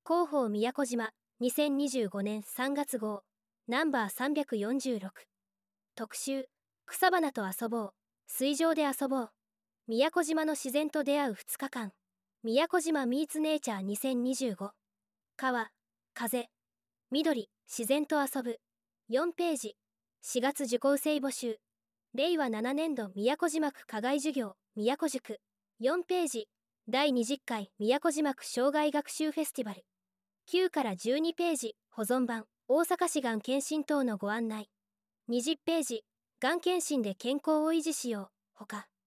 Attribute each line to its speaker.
Speaker 1: 広報宮古島2025年3月号ナンバー346特集草花と遊ぼう水上で遊ぼう宮古島の自然と出会う2日間宮古島ミーツネイチャー2025川風緑自然と遊ぶ4ページ4月受講生募集令和7年度宮古島区課外授業宮古塾4ページ第20回宮古島区障害学習フェスティバル9から12ページ保存版大阪市がん検診等のご案内20ページがん検診で健康を維持しようほか